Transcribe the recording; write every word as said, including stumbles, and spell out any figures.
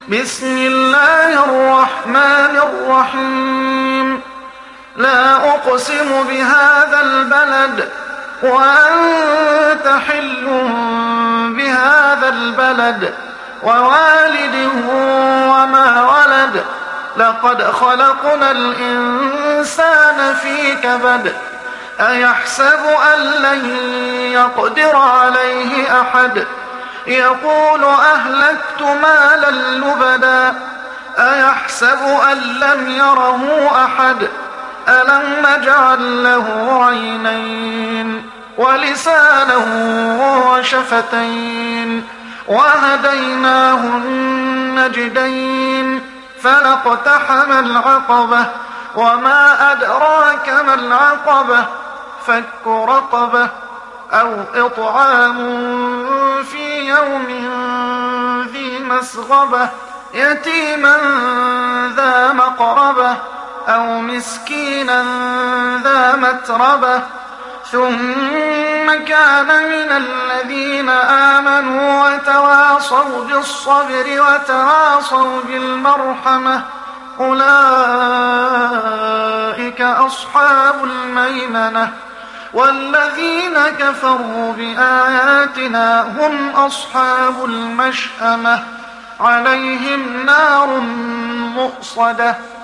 بسم الله الرحمن الرحيم لا أقسم بهذا البلد وأنت حل بهذا البلد ووالد وما ولد لقد خلقنا الإنسان في كبد أيحسب أن لن يقدر عليه أحد يقول أهلكت مالا لبدا أيحسب أن لم يره أحد ألم نجعل له عينين ولسانا وشفتين وهديناه النجدين فلاقتحم العقبة وما أدراك ما العقبة فك رقبة أو إطعام في يوم ذي مسغبة يتيما ذا مقربة أو مسكينا ذا متربة ثم كان من الذين آمنوا وتواصوا بالصبر وتواصوا بالمرحمة أولئك أصحاب الميمنة والذين كفروا بآياتنا هم أصحاب المشأمة عليهم نار مؤصدة